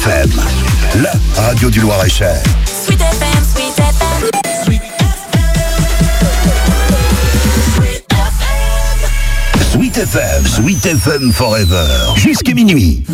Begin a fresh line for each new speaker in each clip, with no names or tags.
FM, la radio du Loir-et-Cher.
Sweet FM, Sweet FM.
Sweet FM, Sweet FM Forever, jusqu'à minuit.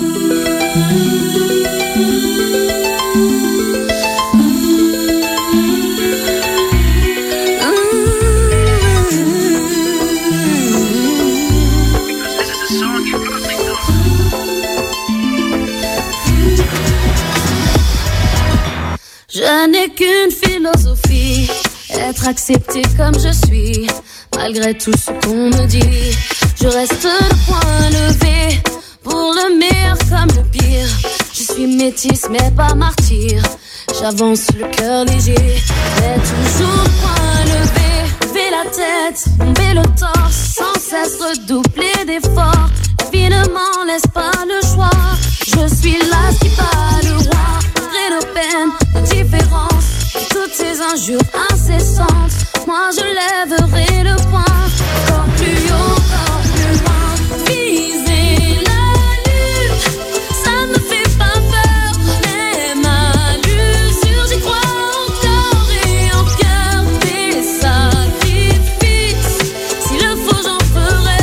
Je n'ai qu'une philosophie, être accepté comme je suis. Malgré tout ce qu'on me dit, je reste le poing levé. Pour le meilleur comme le pire, je suis métisse mais pas martyr. J'avance le cœur léger, mais toujours le poing levé. Lever la tête, bomber le torse, sans cesse redoubler d'efforts. La vie ne m'en laisse pas le choix. Je suis là qui bat le roi. Malgré nos peines, nos différences, et toutes ces injures incessantes, moi je lèverai le poing. Encore plus haut, encore plus loin. Viser la lune, ça me fait pas peur. Même à l'usure, j'y crois encore et en cœur. Des sacrifices, s'il le faut j'en ferai.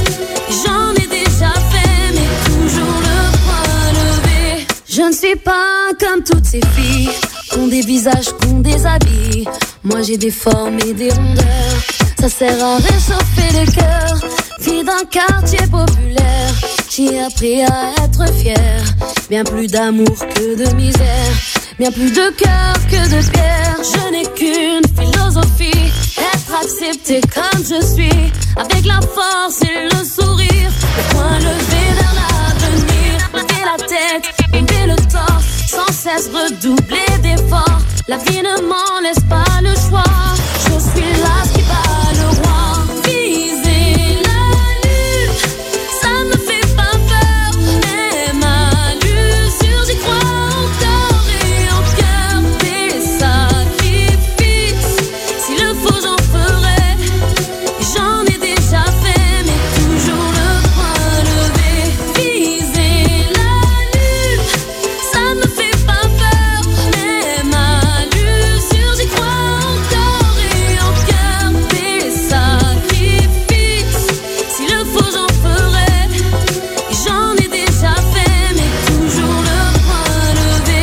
J'en ai déjà fait, mais toujours le poing levé. Je ne suis pas comme toutes ces filles qu'ont des visages, qu'ont des habits. Moi j'ai des formes et des rondeurs, ça sert à réchauffer les cœurs. Fille d'un quartier populaire, j'ai appris à être fière. Bien plus d'amour que de misère, bien plus de cœur que de pierre. Je n'ai qu'une philosophie, être accepté comme je suis. Avec la force et le sourire, le poing levé vers l'avenir. Lever la tête, lever le torse, sans cesse redoubler d'efforts. La vie ne m'en laisse pas le choix. Je suis là qui bat le roi. Viser la lune, ça me fait pas peur. Même à l'usure, j'y crois encore et en cœur. Des sacrifices, s'il le faut j'en ferai. J'en ai déjà fait, mais toujours le poing levé. Viser la lune, ça me fait pas peur. Même à l'usure, j'y crois encore et en cœur. Des sacrifices, s'il le faut j'en ferai. J'en ai déjà fait, mais toujours le poing levé.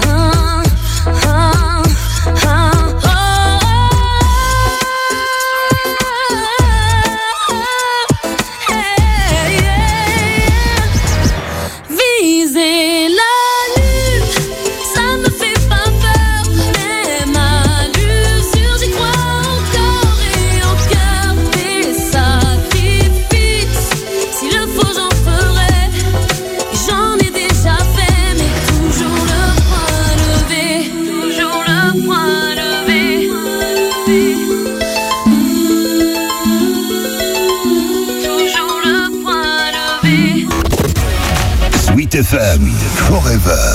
Viser la lune, ça me fait pas peur. Même à l'usure, j'y crois encore et en cœur. Des sacrifices, s'il le faut j'en ferai. J'en ai déjà fait, mais toujours le poing levé. Toujours le poing levé. Toujours le poing levé.
Sweet FM, Forever.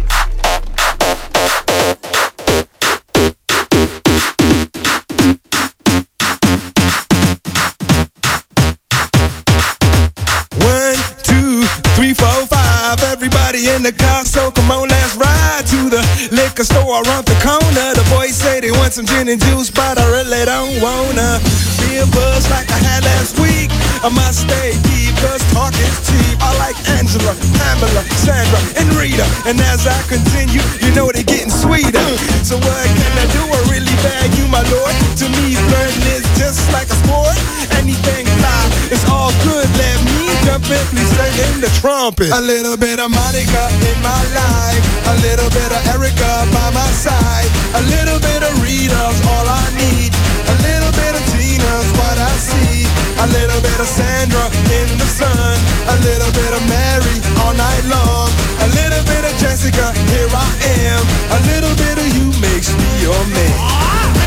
One, two, three, four, five. Everybody in the car, so come on, let's ride to the liquor store around the corner. The boys say they want some gin and juice, but I really don't wanna be a buzz like I had last week. I must stay deep, cause talk is cheap. I like Angela, Pamela, Sandra, and Rita. And as I continue, you know they're getting sweeter. So what can I do? I really bag you, my lord. To me, flirting is just like a sport. Anything fly, it's all good. Let me jump in, please sing in the trumpet. A little bit of Monica in my life, a little bit of Erica by my side, a little bit of Rita's all I need, a little bit of Tina's what I see, a little bit of Sandra in the sun, a little bit of Mary all night long, a little bit of Jessica, here I am, a little bit of you makes me your man.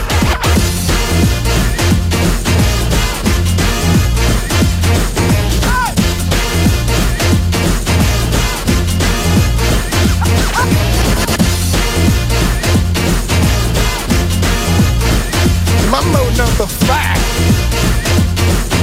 Mambo number 5.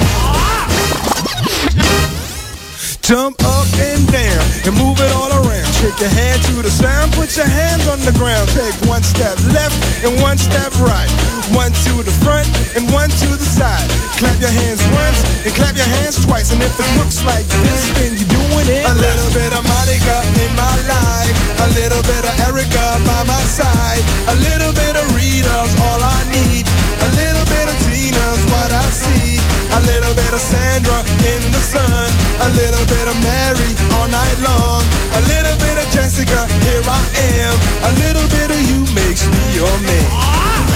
Jump up and down and move it all around. Shake your hand to the sound, put your hands on the ground. Take one step left and one step right. One to the front and one to the side. Clap your hands once and clap your hands twice. And if it looks like this, then you're doing it. A little bit of Monica in my life, a little bit of Erica by my side, a little bit of Rita's all I need, a little bit of Tina's what I see, a little bit of Sandra in the sun, a little bit of Mary all night long, a little bit of Jessica, here I am, a little bit of you makes me your man.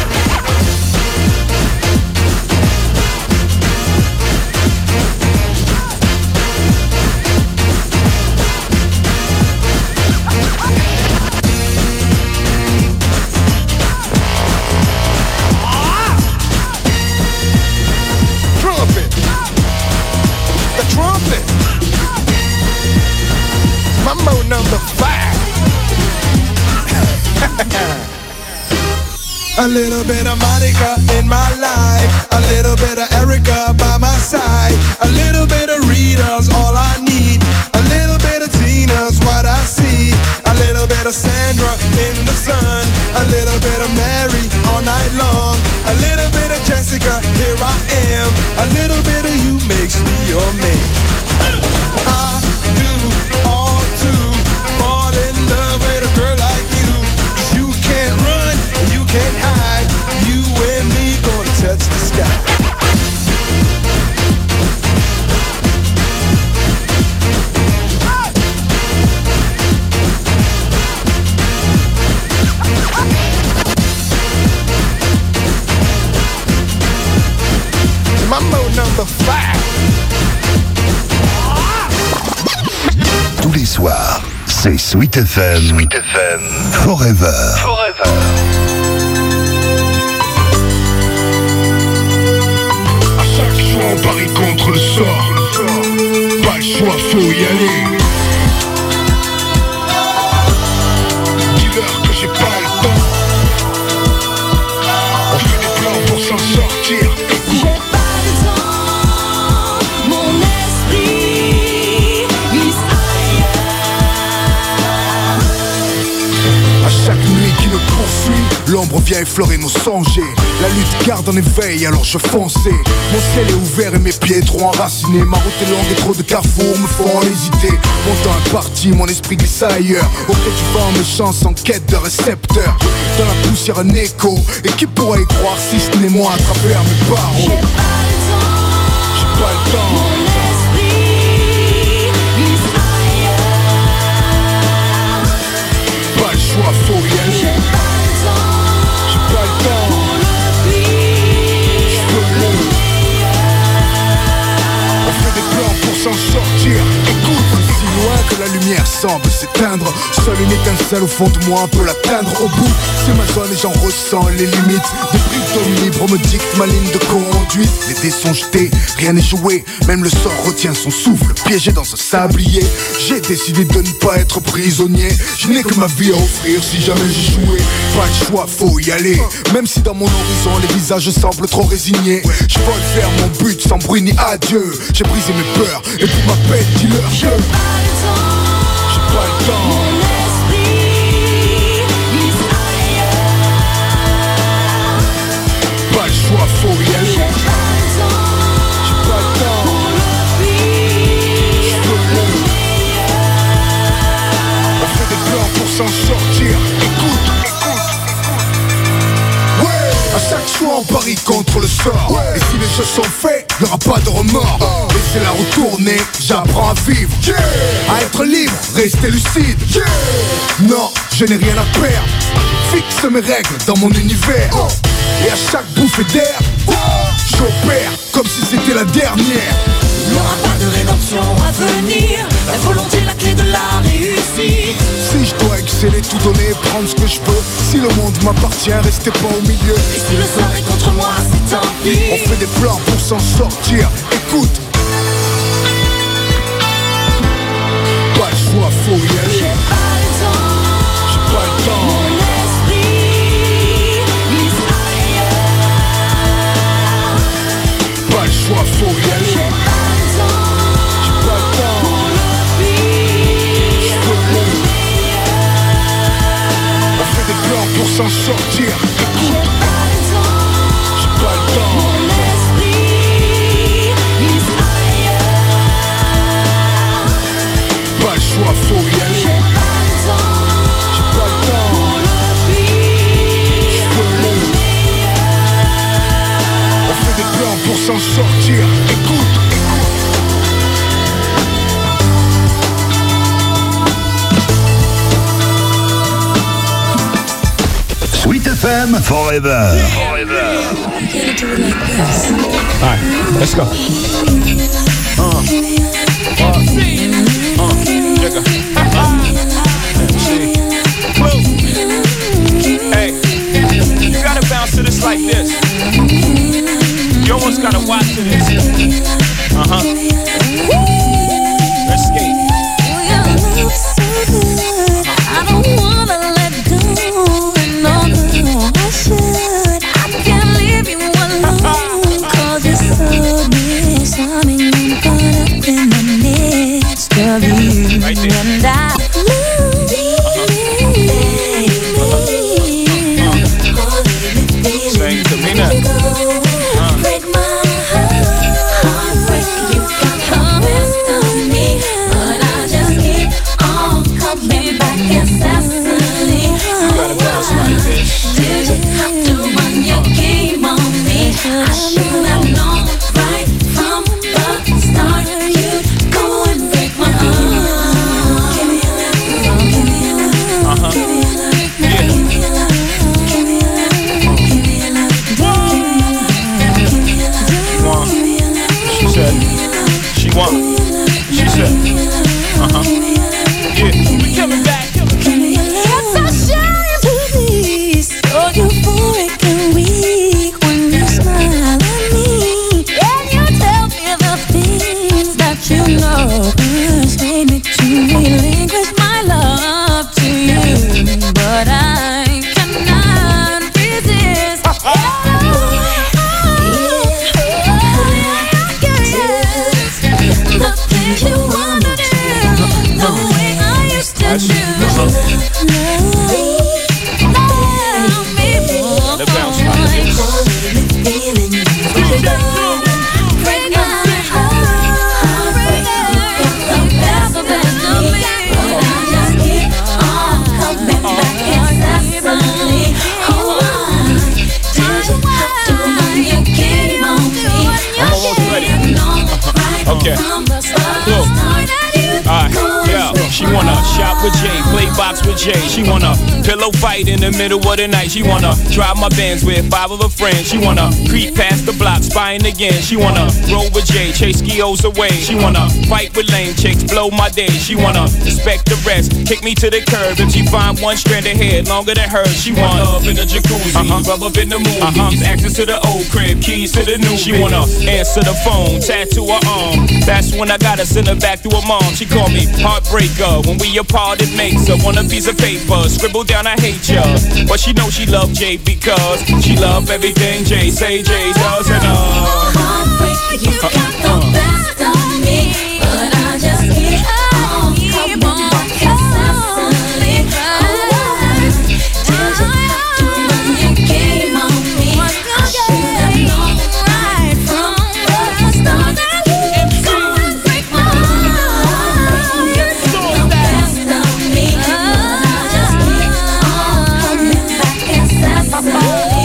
Mambo number 5. A little bit of Monica in my life, a little bit of Erica by my side, a little bit of Rita's all I need, a little bit of Tina's what I see, a little bit of Sandra in the sun, a little bit of Mary all night long, a little bit of Jessica, here I am, a little bit of you makes me your man. I do all to fall in love with a girl like you, 'cause you can't run, you can't hide, you and me gonna touch the sky. Mambo number 5.
Tous les soirs, c'est Sweet FM. Sweet FM. Forever. Forever.
À chaque fois on parie contre le sort. Pas le choix, faut y aller. Dis-leur que j'ai pas le temps. On fait des plans pour s'en sortir. Chaque nuit qui me poursuit, l'ombre vient effleurer nos songes. La lutte garde en éveil, alors je fonçais. Mon ciel est ouvert et mes pieds trop enracinés. Ma route est longue et trop de carrefours me font hésiter. Mon temps est parti, mon esprit glisse ailleurs. Au gré du vent, mes chances en quête de récepteurs. Dans la poussière un écho, et qui pourrait y croire si ce n'est moi à travers mes barreaux. J'ai pas le temps. Faut y aller. J'ai pas le temps. J'veux le. On fait des plans pour s'en sortir. Écoute, si loin que la lumière semble s'éteindre, seule une étincelle au fond de moi peut l'atteindre. Au bout, c'est ma zone et j'en ressens les limites. Des primes libres me dictent ma ligne de conduite. Les dés sont jetés, rien n'est joué. Même le sort retient son souffle, piégé dans un sablier. J'ai décidé de ne pas être prisonnier. Je n'ai que ma vie à offrir si jamais j'échouais. Pas de choix, faut y aller. Même si dans mon horizon les visages semblent trop résignés. Je vole vers mon but sans bruit ni adieu. J'ai brisé mes peurs et pour ma peine dis-leur que j'ai pas le temps. Mon esprit glisse ailleurs. Pas le choix, faut y aller. J'ai pas le temps. On fait des plans pour s'en sortir. Écoute. Ouais. À chaque choix on parie contre le sort. Ouais. Et si les jeux sont faits, y'aura pas de remords. Laissez-la retourner, j'apprends à vivre. À être libre, rester lucide. Non, je n'ai rien à perdre. Fixe mes règles dans mon univers. Et à chaque bouffée d'air, j'opère comme si c'était la dernière.
Il n'y aura pas de rédemption à venir. La volonté est la clé de la réussite.
Si je dois exceller, tout donner, prendre ce que je veux. Si le monde m'appartient, restez pas au milieu.
Et si le sort est contre moi, c'est tant pis.
On fait des plans pour s'en sortir. Écoute. Pas le choix, faut y aller.
J'ai pas le temps.
J'ai pas le temps.
Mon esprit glisse ailleurs.
Pas le choix, faut y aller.
J'ai pas le temps.
J'ai pas le temps.
Pour le pire.
J'veux le. sang pour s'en sortir. Écoute.
Sweet FM Forever.
Alright, let's go. Hey, you gotta bounce to this like this. You almost gotta watch to this. Let's skate.
I don't wanna let go. No, I should. I can't leave you alone. 'Cause you're so disarming. I'm caught up in the midst of you.
Right there.
And I
Sing to me now.
break my heart, break you got the best of me, but I just keep on coming back incessantly.
You gotta bounce like this.
Did you have to run your game on me? I should have known right from the start. You'd go and break my heart. Give me a love, give me a love, give me a love, give me a love, give me a love, give me a love, give me a love.
She said, she won. She said, yeah, we coming back.
It's a shame to be so euphoric and weak when you smile at me and you tell me the things that you know persuade me to relinquish my love to you, but I cannot resist. The things you wanna do, the way I used to do.
The bounce like this. Okay. Look. Alright, yeah. She wanna shop with Jay, play box with Jay. She wanna pillow fight in the middle of the night. She wanna drive my Benz with 5 of her friends. She wanna creep past the block, spying again. She wanna roll with Jay, chase skios away. She wanna fight with lame chicks, blow my day. She wanna respect the rest, kick me to the curb. If she find one strand of hair longer than hers, she want love in the jacuzzi, rub up in the movies, access to the old crib, keys to the new. She wanna answer the phone, tattoo her arm. That's when I gotta send her back to her mom. She called me heartbreaker. When we apart, it makes her want a piece of paper. Scribble down, I hate ya. But she knows she love Jay because she love everything Jay say Jay does. And
Heartbreak, you got the best of me, but I just keep on coming back incessantly. Did you have to run your game on me? I should have known right from the start that you'd go and break my heart. You got the best of me, but I just keep on coming back incessantly.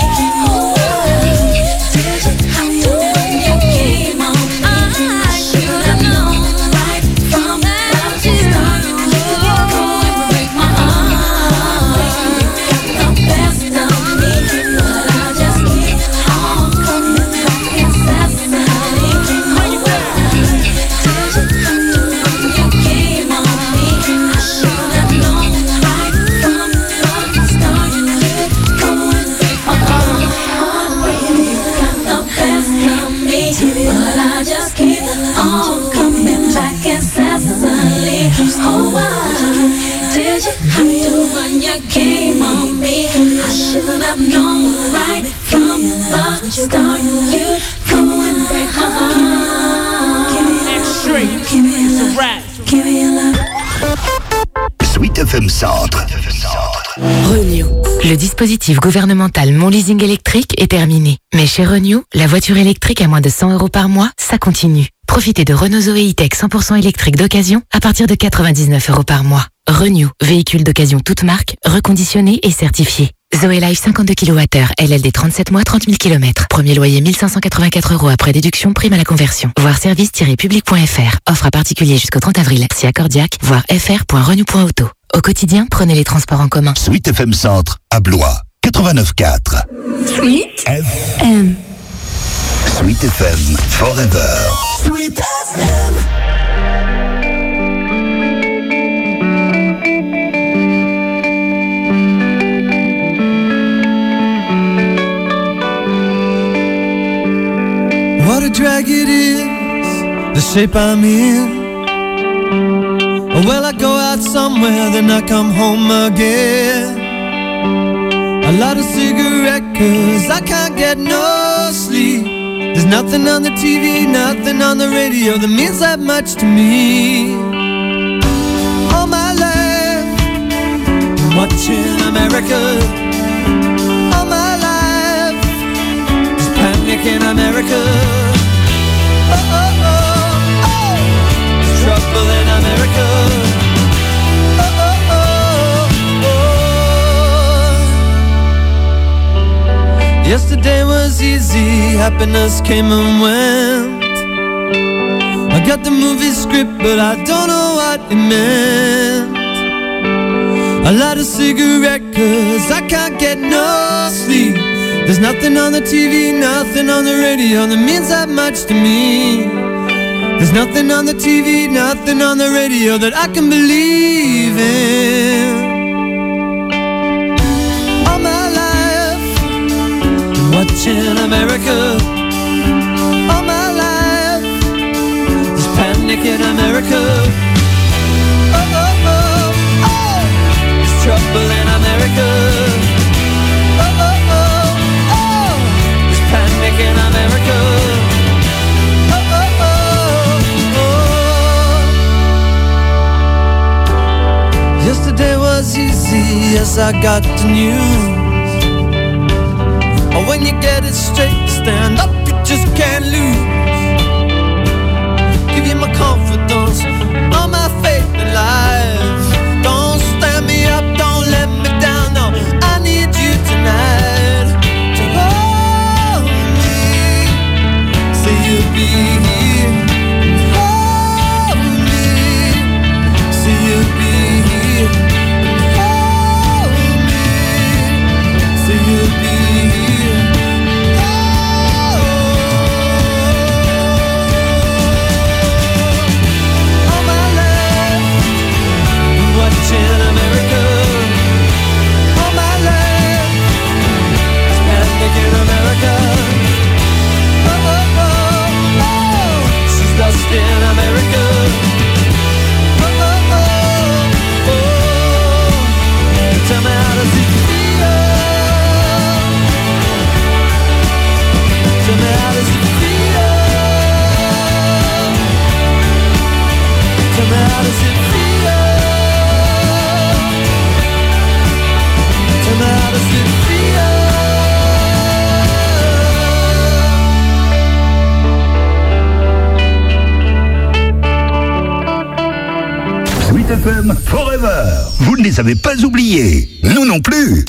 Did you have to run your game on me? I should have known right from the start. You'd go and break my heart. You got the best of me, but I just keep on coming back incessantly. Did you have to run your game on me? I should have known right from the start. You'd go and break my heart. You got the best of me, but I just keep on coming back incessantly. Oh, why did you have to run your game on me? I should have known right from the start. You'd go and break my heart.
straight, it's a rap.
Give me a love.
Sweet FM Centre.
Renew. Le dispositif gouvernemental Mon Leasing électrique est terminé. Mais chez Renew, la voiture électrique à moins de 100 € par mois, ça continue. Profitez de Renault Zoé E-Tech 100% électrique d'occasion à partir de 99 € par mois. Renew, véhicule d'occasion toute marque, reconditionné et certifié. Zoé Life 52 kWh, LLD 37 mois, 30 000 km. Premier loyer 1 584 € après déduction, prime à la conversion. Voir service-public.fr. Offre à particulier jusqu'au 30 avril. Si accordiaque, voir fr.renew.auto. Au quotidien, prenez les transports en commun.
Sweet FM Centre, à Blois, 89.4.
Sweet FM.
Sweet FM, forever.
Sweet FM.
What a drag it is, the shape I'm in. Well, I go out somewhere, then I come home again. A lot of cigarette, 'cause I can't get no sleep. There's nothing on the TV, nothing on the radio that means that much to me. All my life, I'm watching America. All my life, there's panic in America. Oh, oh, oh, oh, there's trouble in America. Oh, oh, oh, oh. Yesterday was easy, happiness came and went. I got the movie script, but I don't know what it meant. A lot of cigarette, 'cause I can't get no sleep. There's nothing on the TV, nothing on the radio that means that much to me. There's nothing on the TV, nothing on the radio that I can believe in. All my life, I'm watching America. All my life, there's panic in America. Oh, oh, oh, oh, there's trouble in America. Oh, oh, oh, oh, there's panic in America. Oh, oh, oh, oh. Yesterday was easy as I got the news. Oh, when you get it straight, stand up, you just can't lose. Give you my confidence, all my faith in life. Don't stand me up, don't let me down, no, I need you tonight to hold me, say you'll be here and hold me, say you'll be here and hold me, say you'll be here. All my life, I'm watching America. All my life, it's panic in America. Oh, oh, oh, oh, she's lost in America. Oh, oh, oh, oh, tell me how does it feel? Tell me how does it feel? Tell me how does it feel? Tell me how does it feel?
Sweet FM, forever. Vous ne les avez pas oubliés. Nous non plus.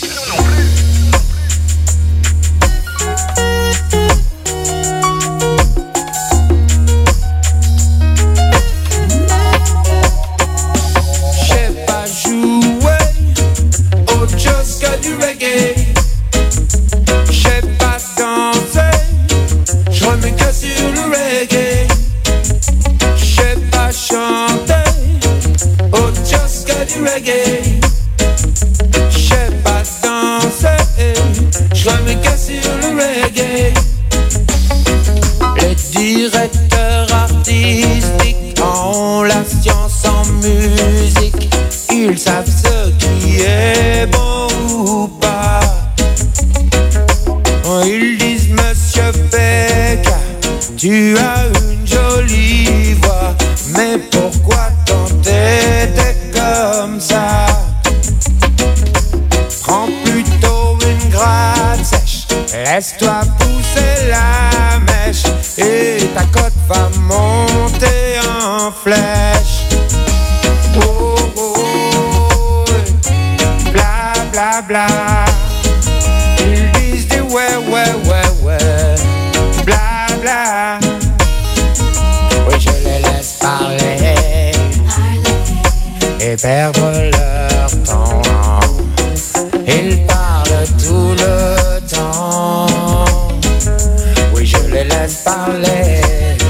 J'sais pas jouer au Joska du reggae. J'sais pas danser, j'remets que sur le reggae. J'sais pas chanter au Joska du reggae. J'sais pas danser, j'remets que sur le reggae. Les directeurs artistiques ont la science en musique. Ils savent ce qui est bon ou pas. Ils disent Monsieur Becca, tu as une jolie voix, mais pourquoi t'entêter comme ça? Prends plutôt une gratte sèche, laisse-toi pousser la mèche, et ta cote va monter en flèche. Oh, oh, oh, bla bla bla.
perdre leur temps. Ils parlent tout le temps. Oui, je les laisse parler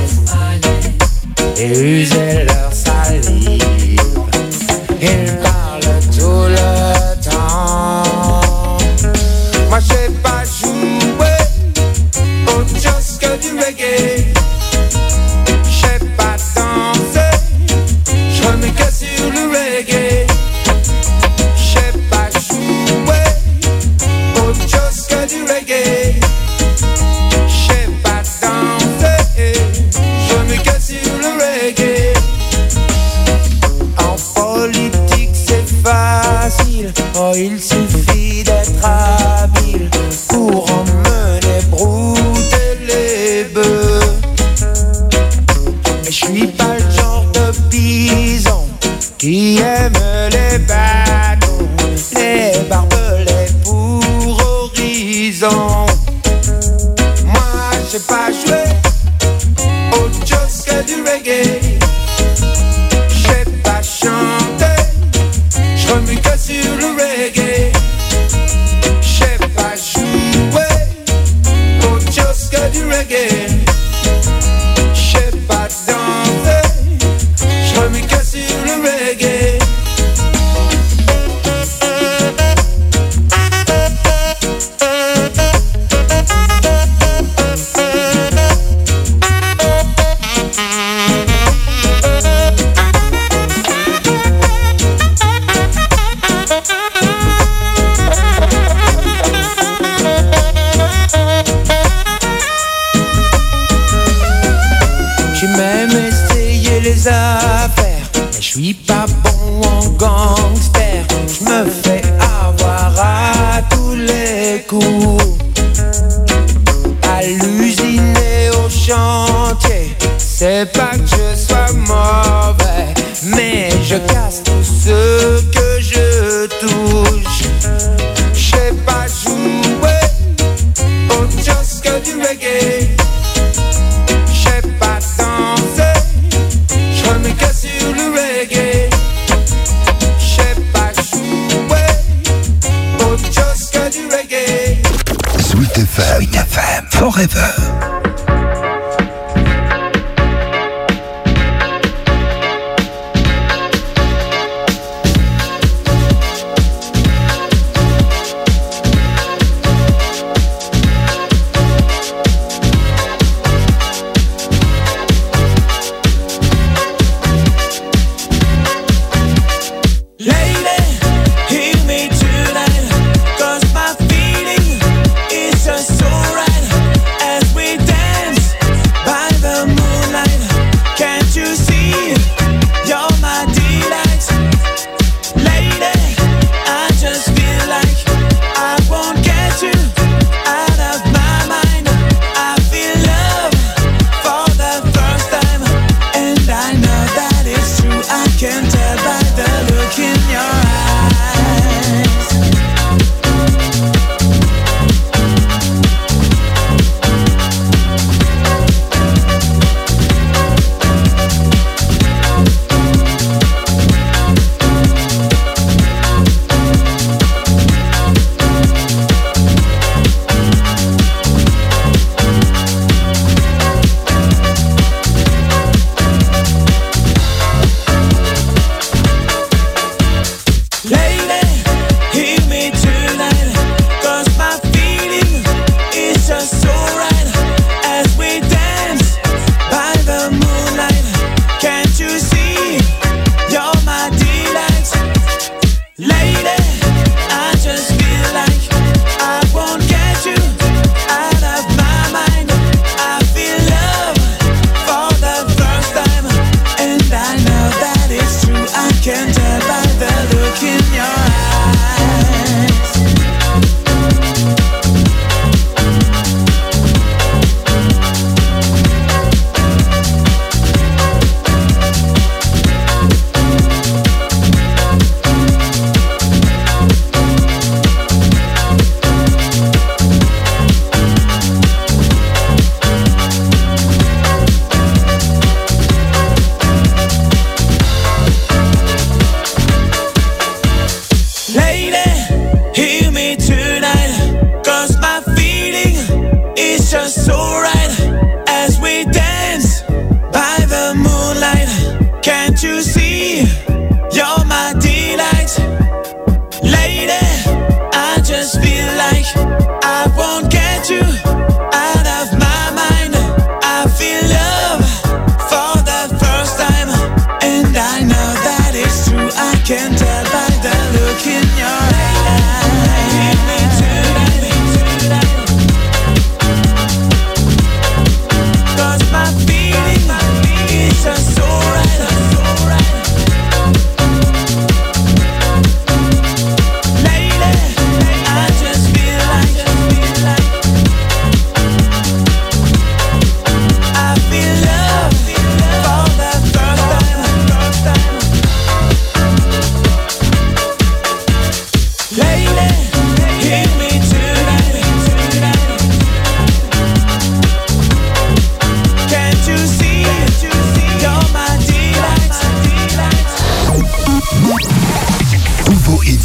et user leur salive. Ils parlent tout le temps. Moi, je sais pas jouer autre chose que du reggae. Je sais pas danser, je remets que sur le reggae. Je sais pas jouer autre chose que du reggae. Je sais pas danser, je remets que sur le reggae. En politique c'est facile, oh il suffit d'être habile pour emmener brouter les bœufs. Mais je suis pas le genre de bison qui aime les bâtons, les barbelés pour horizon. Moi je sais pas jouer autre chose que du reggae. Je sais pas chanter, je remue que sur le reggae. Je sais pas jouer autre chose que du reggae. Je sais pas danser, je remue que sur le reggae. J'ai même essayé les affaires, mais je suis pas bon en gangster. Je me fais avoir à tous les coups. À l'usine et au chantier, c'est pas que je sois mauvais, mais je casse tout ce que je touche. Je sais pas jouer autre chose que du reggae. Je sais pas danser, je remets que sur le reggae. Je sais pas jouer autre chose que du reggae.
Sweet FM, Forever.
Lady, hear me tonight, 'cause my feeling is just so right as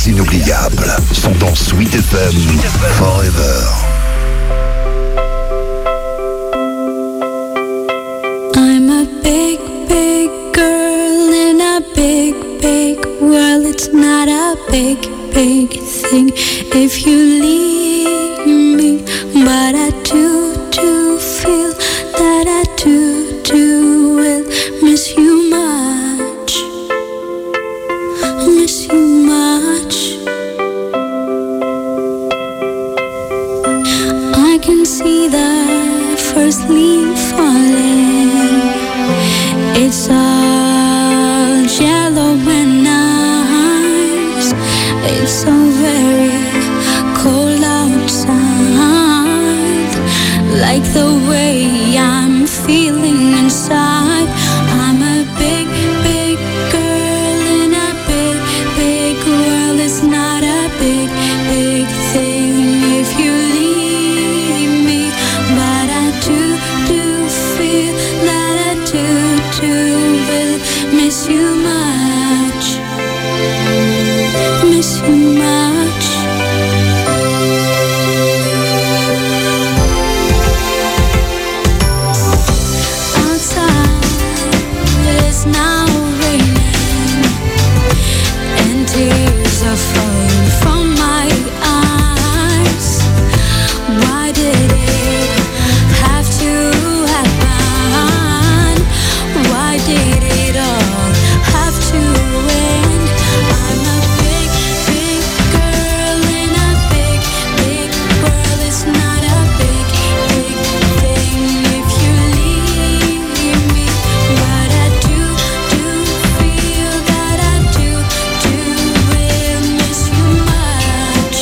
hits inoubliables sont dans Sweet FM Forever.
I'm a big, big girl in a big, big world. It's not a big, big thing if you leave me, but I do feel that I do will miss you much, miss you much. I can see the first leaf falling. It's all yellow and nice. It's so very cold outside. Like the way I'm feeling inside. I'm a big, big girl in a big, big world. It's not a big, big thing if you leave me, but I do feel that I do will miss you much, miss you much. Outside it's now raining and tears are falling from my eyes. Why did it have to happen? Why did it all have to end? I'm a big, big girl in a big, big world. It's not a big, big thing if you leave me, but I do feel that I do will miss you much,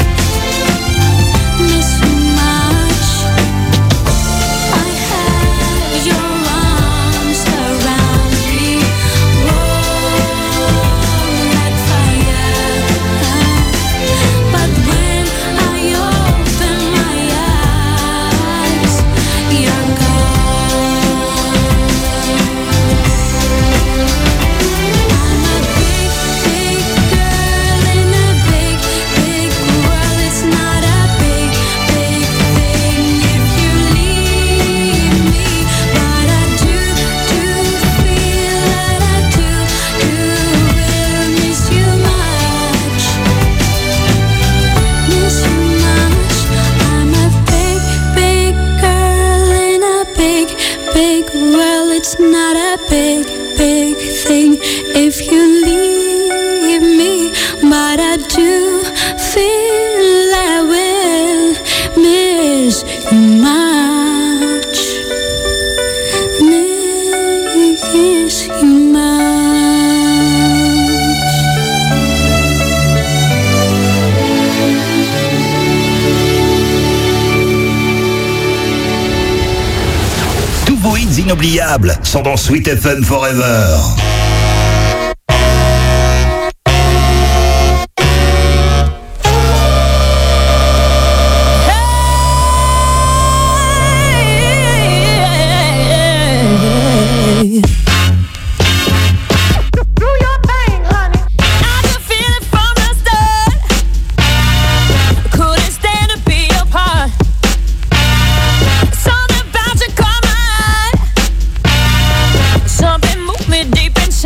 miss you much. I have your arms around me, warm like fire. But when I open my eyes, you're gone. I'm a big, big girl in a big, big world. It's not a big, big thing if you leave me, but I do feel that I do will miss you much, miss you much. I'm a big, big girl in a big, big world. It's not a big, big thing if you leave me, but I do feel I will miss you much, miss you much.
Tous vos hits inoubliables sont dans Sweet FM Forever.
Something moved me deep inside.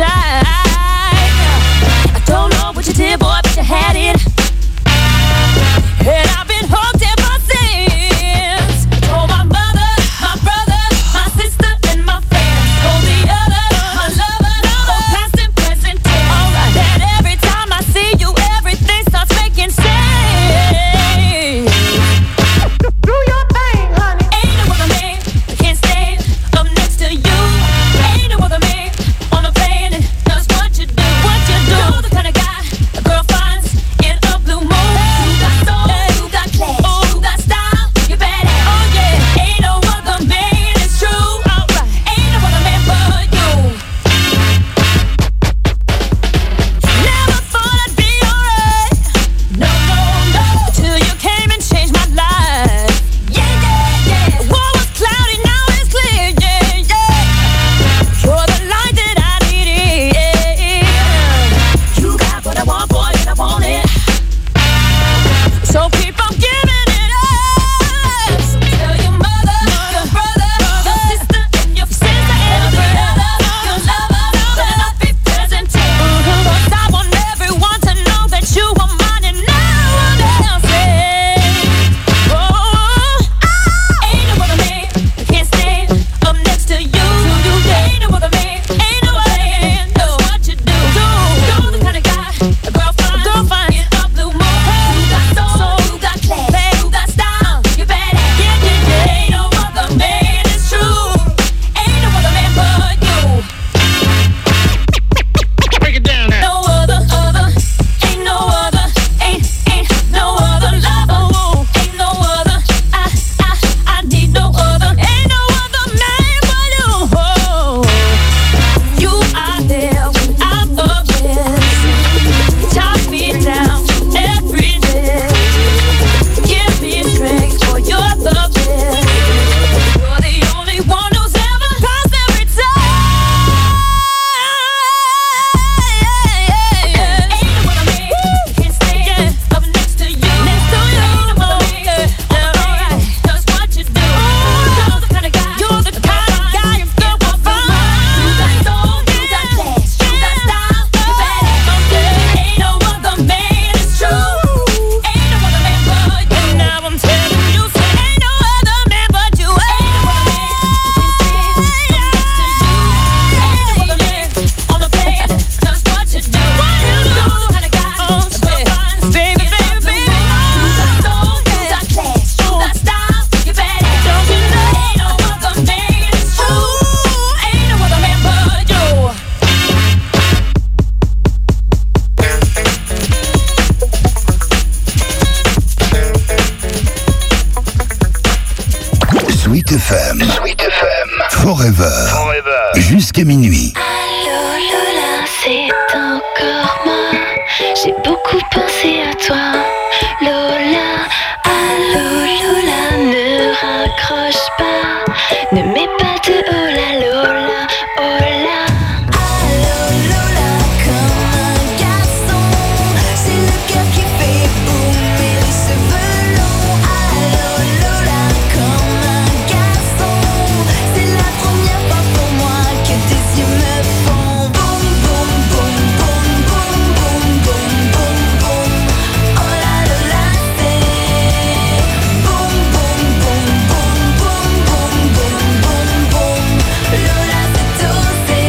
Forever. Jusqu'à minuit.
Allô Lola, c'est encore moi. J'ai beaucoup pensé à toi, Lola. Allô Lola, ne raccroche pas. Ne mets pas de hola Lola, hola. Allô Lola, comme un garçon. C'est le cœur qui fait boum et les cheveux longs. Allô Lola, comme un garçon. C'est la première fois pour moi que tes yeux me font boum boum boum boum boum boum boum boum boum. Oh la Lola, c'est boum boum boum boum boum boum boum boum boum. Lola, c'est osé.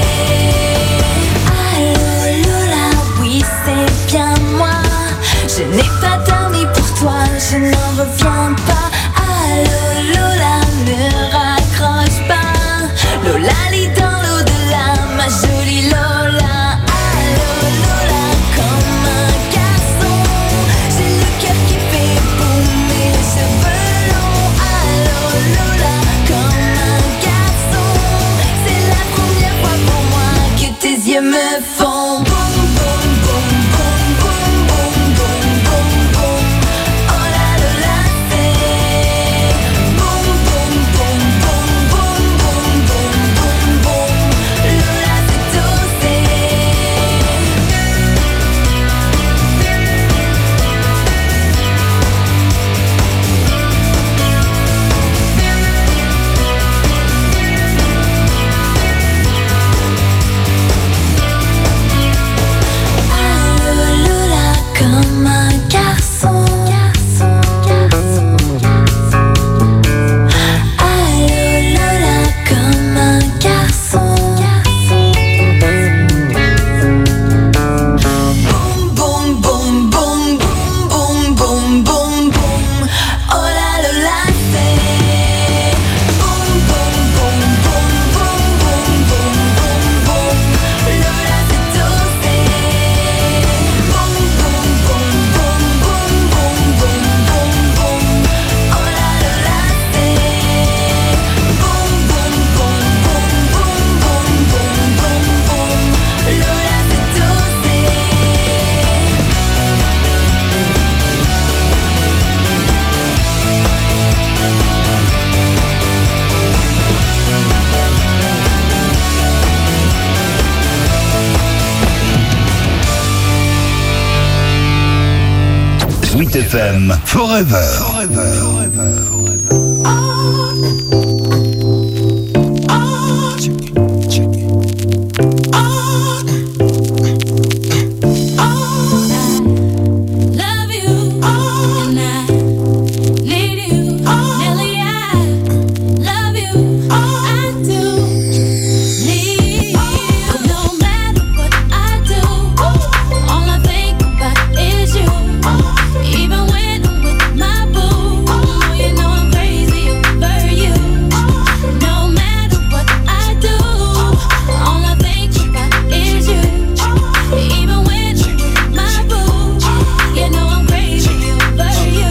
Allô Lola, oui c'est bien moi. Je n'ai pas dormi pour toi, je n'en reviens pas. Allô Lola, ne raccroche pas. Lola lit dans l'au-delà, ma jolie Lola. Allô Lola, comme un garçon. J'ai le cœur qui fait boum et les cheveux longs. Allô Lola, comme un garçon. C'est la première fois pour moi que tes yeux me font boum boum boum boum boum boum boum boum boum. Oh la Lola, c'est boum boum boum boum boum boum boum boum boum. Lola, c'est osé. Allô Lola, comme un garçon. Allô Lola, comme un garçon. Boum boum boum boum boum boum boum boum. Oh la Lola, c'est boum boum boum boum boum boum boum boum boum. Lola, c'est osé. Boum boum boum boum boum boum boum boum boum. Oh la Lola, c'est boum boum boum boum boum boum boum boum boum. Lola, c'est osé.
Sweet FM Forever.
Love you, and I need you, Nelly. I love you, I do need you. No matter what I do, all I think about is you. Even when I'm with my boo, you know I'm crazy over you. No matter what I do, all I think about is you. Even when I'm with my boo, you know I'm crazy over you.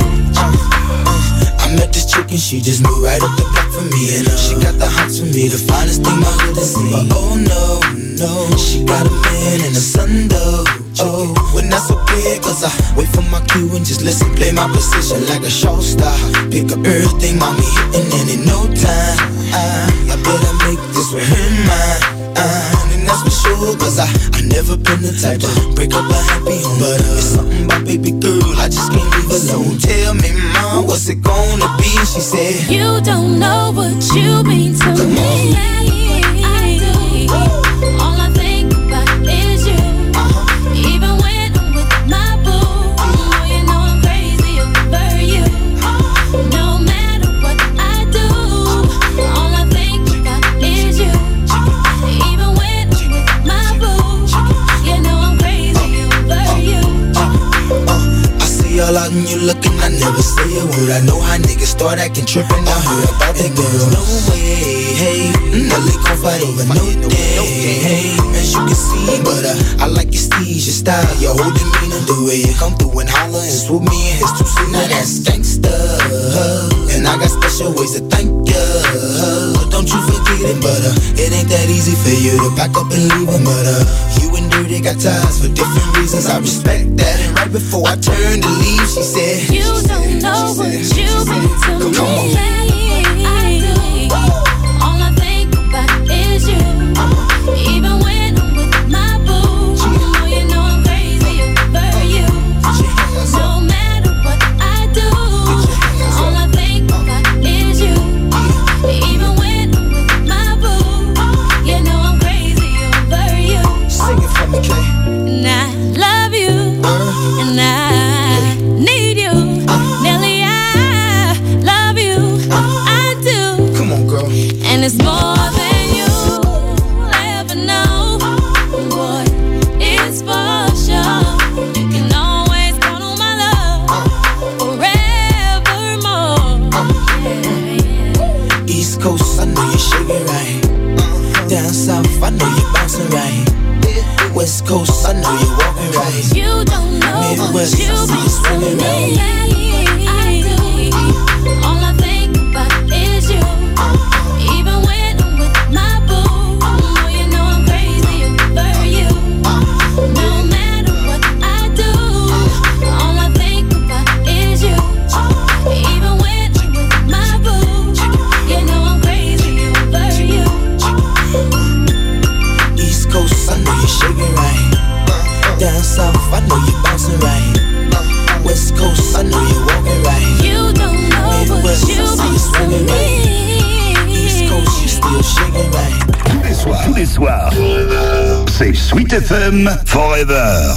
I met this chick and she just moved right up the block for me. And she got the hots for me, the finest thing my hood has seen. But oh no, no, she got a man and a son though. Oh, when that's okay, cause I wait for my cue and just listen, play my position like a show star. Pick up everything, mommy hitting and in no time. I better make this with her mine. And that's for sure, cause I never been the type to break up a happy home. But it's something about baby girl, I just can't leave alone. Tell me, mom, what's it gonna be? She said,
You don't know what you mean to me. I do. All I think about is you. Even when I'm with my boo, you know I'm crazy over you. No matter what I do, all I think about is you. Even when I'm with my boo, you know I'm crazy over you.
I see all out and you looking, I never say a word. I know how niggas start acting trippin'. I heard about the girl. No way, hey, Nelly gon' fight over no day, hey. As you can see, but I like your steez, your style, your whole demeanor, the way you come through and holler and swoop me in his two-seat. Now that's gangsta, and I got special ways to thank ya. Don't you forget
bleeding, but it ain't that easy for you to pack up and leave him. But you and Dirty got ties for different reasons. I respect that. And right before I turned to leave, she said,
you don't know what you've been to me. All I think about is you. Even when I'm with my boo, you know I'm crazy over you. No matter what I do, all I think about is you. Even when I'm with my boo, you know I'm crazy over you.
Sing it for me, Kay.
And I love you, and I need you. Nelly, I love you, I do.
Come on, girl.
And it's more than you'll ever know. Boy, it's for sure. You can always count on my love forevermore. Yeah.
East Coast, I know you're shaking right. Down south, I know you're bouncing right. West Coast, I know you're walking right.
You don't know
Midwest,
what you've
I see you
been to
swinging right.
me. I do. All I think about is you. Even when I'm with my boo, you know I'm crazy over you. No matter what I do, all I think about is you. Even when I'm with my boo, you know I'm crazy over you.
East Coast, I know you're shaking right. Down south, I know you're bouncing right. West Coast, I know you're walking right.
You don't know what
Midwest, I
you've
see you
been
swinging
to
right. East Coast, you still shaking right.
Tous les soirs, c'est Sweet FM Forever.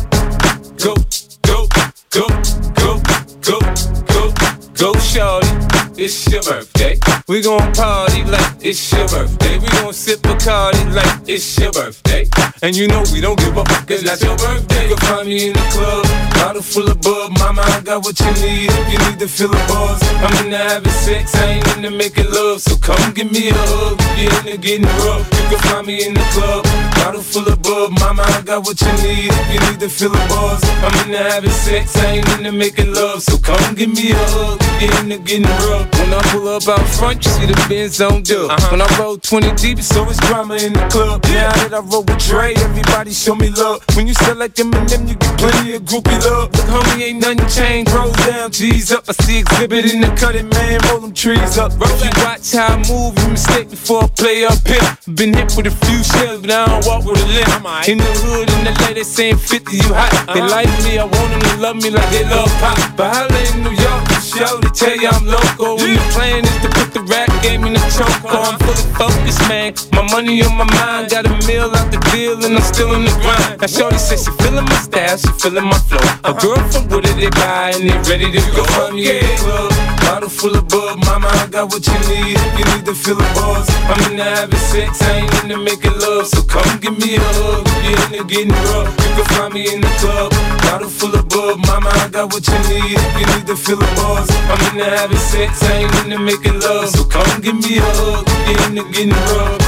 Go, go, go, go, go, go, go, shorty. It's your birthday. We gon' party like it's your birthday. We gon' sip Bacardi like it's your birthday. And you know we don't give a fuck, cause that's your birthday. You'll find me in the club, bottle full of bub. Mama, I got what you need if you need to fill the bars. I'm into having sex, I ain't into making love. So come give me a hug, if you're into getting rough. You can find me in the club, bottle full of bub. Mama, I got what you need if you need to fill the bars. I'm into having sex, I ain't into making love. So come give me a hug, if you're into getting rough. When I pull up out front, you see the Benz on dub. When I roll 20 deep, it's always drama in the club. Now that I roll with Dre, everybody show me love. When you sell like Eminem, you get plenty of groupie love. Look, homie, ain't nothing changed. Roll down, G's up. I see exhibit in the cutting, man. Roll them trees up. If you watch how I move, you mistake before I play up here. Been hit with a few shells, but I don't walk with a limp. In the hood, in the lady saying 50, you hot. They like me, I want them to love me like they love pop. But holla in New York, show they tell you I'm local. When the plan is to put the rap game in the choke. I'm fully focused, man. My money on my mind, got a meal out the deal, and I'm still in the grind. Now shorty says she feeling my style, she feeling my flow. A girl from Wooded, they buy and they ready to go. Find me in the club, bottle full of bub. Mama, I got what you need if you need to fill the bars. I'm into having sex, I ain't into making love. So come give me a hug, if you're into getting rough. You can find me in the club, bottle full of bub. Mama, I got what you need if you need to fill the bars. I'm into having sex, I ain't into making love. So come give me a hug, if you're into getting rough.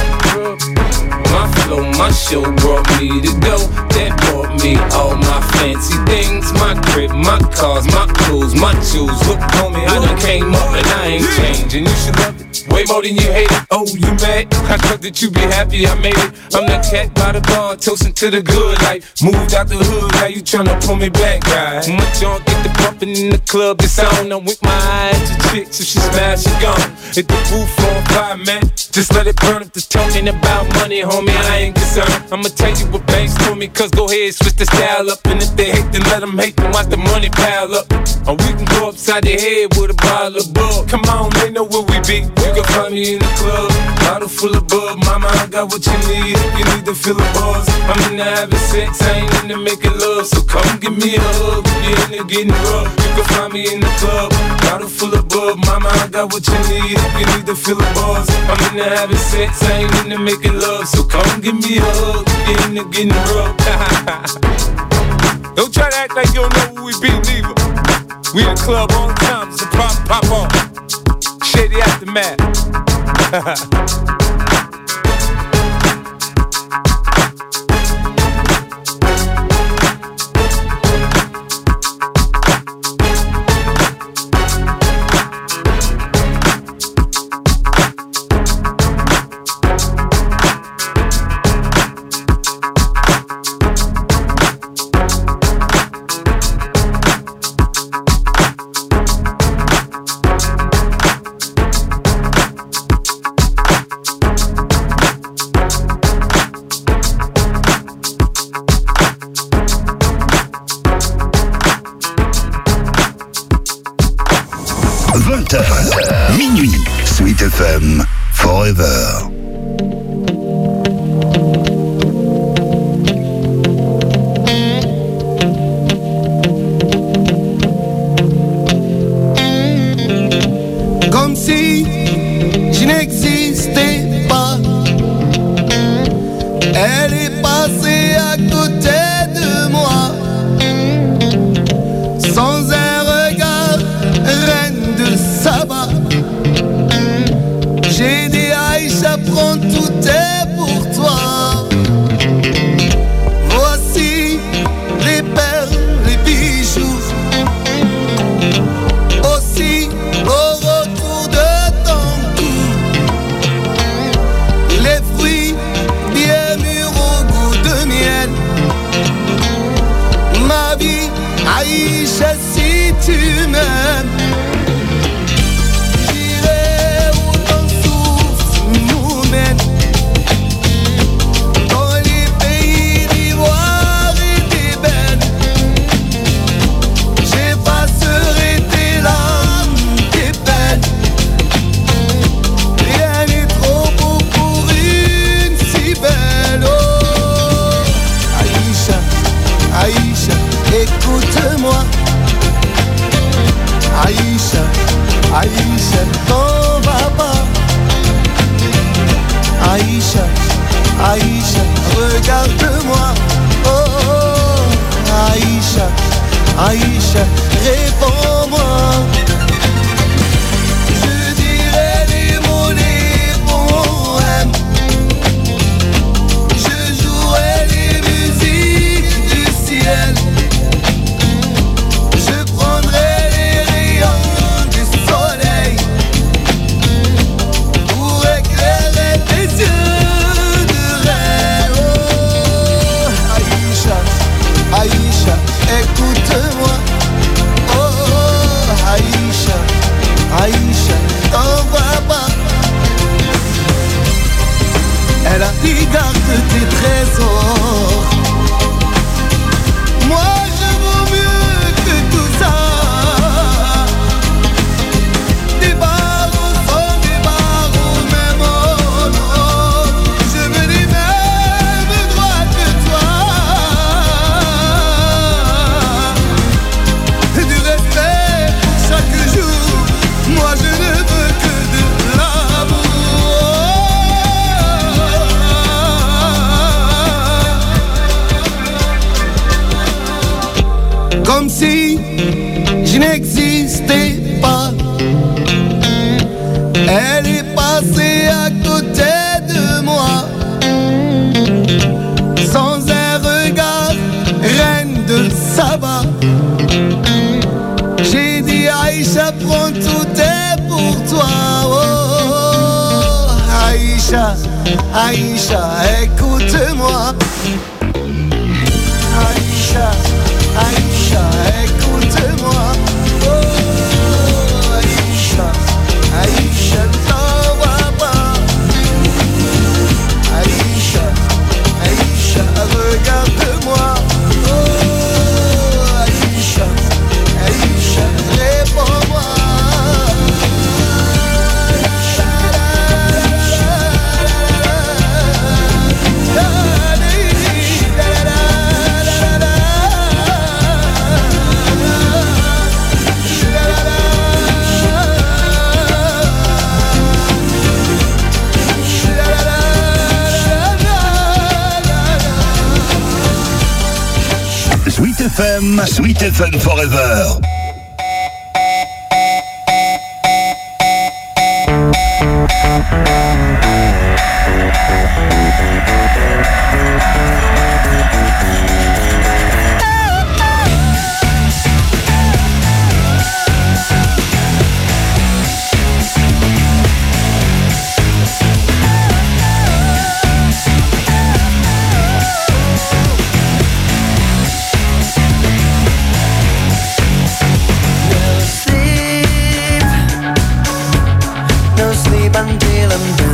My flow, my show brought me to go. That brought me all my fancy things. My crib, my cars, my clothes, my shoes. Look, homie, I done came up and I ain't changing. You should love it way more than you hate it. Oh, you mad? I thought that you be happy I made it. I'm that cat by the bar, toasting to the good life. Moved out the hood, now you tryna pull me back, right? My junk get the bumping in the club, the sound. I'm with my eyes to chicks, if she smash, she gone. Hit the roof on fire, man. Just let it burn if the talking about money, homie, I ain't concerned. I'ma tell you what banks told me, cause go ahead, switch the style up. And if they hate, then let them hate, then watch the money pile up. Or we can go upside the head with a bottle of bug. Come on, they know where we be. You can find me in the club, bottle full of bug. Mama, I got what you need if you need to fill the bars. I'm into having sex, I ain't into making love. So come give me a hug, if you're into getting rough. You can find me in the club, bottle full of bug. Mama, I got what you need if you need to fill the bars. I'm into having sex, I ain't into making love. So come give me a hug, if you're into getting rough. Don't try to act like you don't know who we be, neither. We in the club all the time, so pop on. Shady Aftermath.
Elle est passée à côté de moi, sans un regard, reine de Saba. J'ai dit Aïcha, prends tout est pour toi. Voici les perles, les bijoux, aussi au retour de ton cou, les fruits bien mûrs au goût de miel. Ma vie, Aïcha, si tu m'aimes, j'irai où ton souffle nous mène, dans les pays d'ivoire et d'ébène. J'effacerai tes larmes, tes peines. Rien n'est trop beau pour une si belle. Oh, Aïcha, Aïcha, écoute-moi. Aïcha, Aïcha, t'en vas pas. Aïcha, Aïcha, regarde-moi. Oh, oh, Aïcha, Aïcha, réponds-moi. Je dirai les mots, les poèmes. Je jouerai les musiques du ciel. Je prendrai les rayons du soleil pour éclairer tes yeux de reine. Oh, Aïcha, Aïcha, écoute-moi. Oh, oh, Aïcha, Aïcha, t'en vas pas. Elle a dit garde tes trésors. Moi je vaux mieux que tout ça. Des barreaux sont des barreaux, même oh non. Je veux les mêmes droits que toi. Du respect pour chaque jour. Moi je ne veux que de l'amour. Comme si je n'existais pas. Elle est passée à côté de moi, sans un regard, reine de Saba. J'ai dit Aïcha, prends tout est pour toi. Oh, oh, Aïcha, Aïcha, écoute-moi. Aïcha, Aïcha, écoute-moi. Oh, Aïcha, Aïcha, t'en vas pas. Aïcha, Aïcha, regarde-moi. Oh, Aïcha, Aïcha, réponds-moi.
Sweet FM Forever.
Until I'm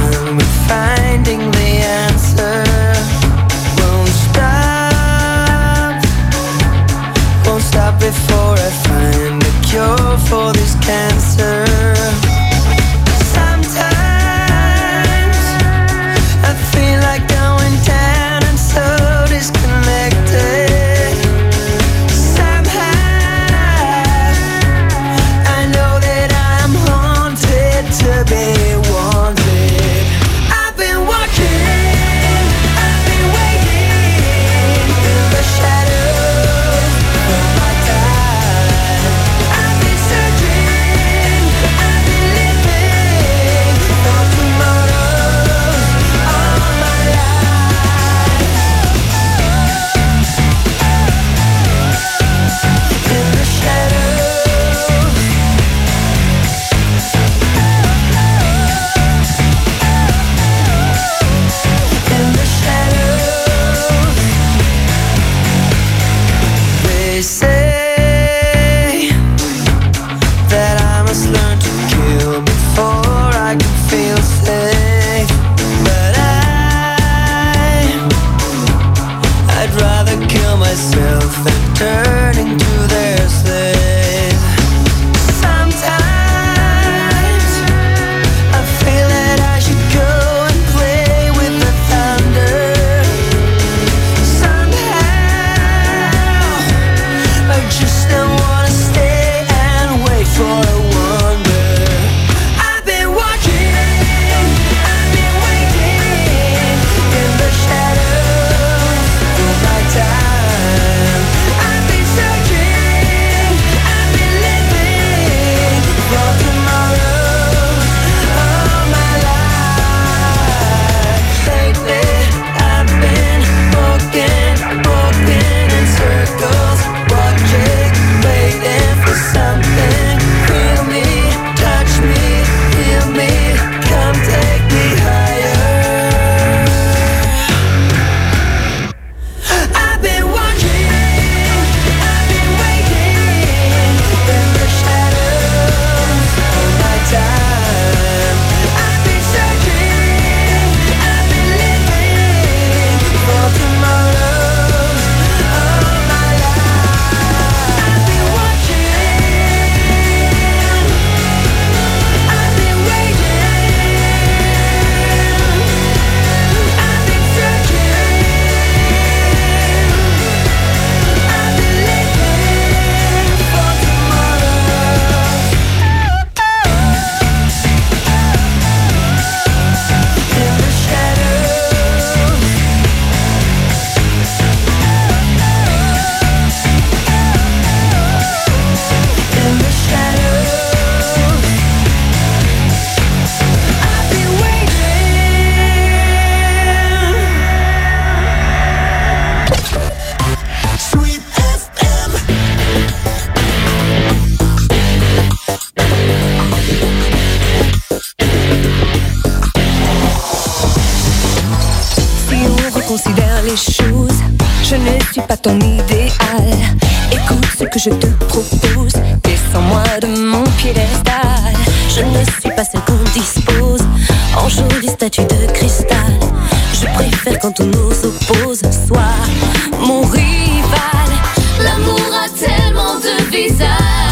reconsidère les choses. Je ne suis pas ton idéal. Écoute ce que je te propose. Descends-moi de mon piédestal. Je ne suis pas celle qu'on dispose en jolie statue de cristal. Je préfère quand on nous oppose. Sois mon rival.
L'amour a tellement de visages.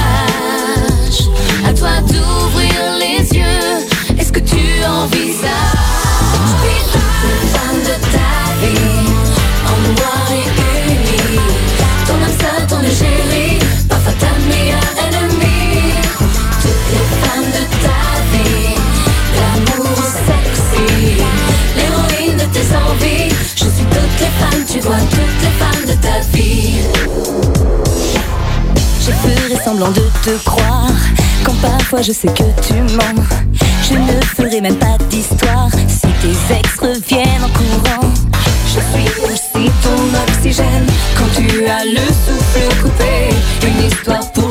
À toi d'ouvrir les yeux. Est-ce que tu envisages femme de ta vie, en noir et uni, ton âme seule, ton égérie, parfois ta meilleure ennemie. Toutes les femmes de ta vie, l'amour sexy, l'héroïne de tes envies. Je suis toutes les femmes, tu vois, toutes les femmes de ta vie.
Je ferai semblant de te croire quand parfois je sais que tu mens. Je ne ferai même pas d'histoire si tes ex reviennent en courant. Je suis aussi ton oxygène quand tu as le souffle coupé. Une histoire pour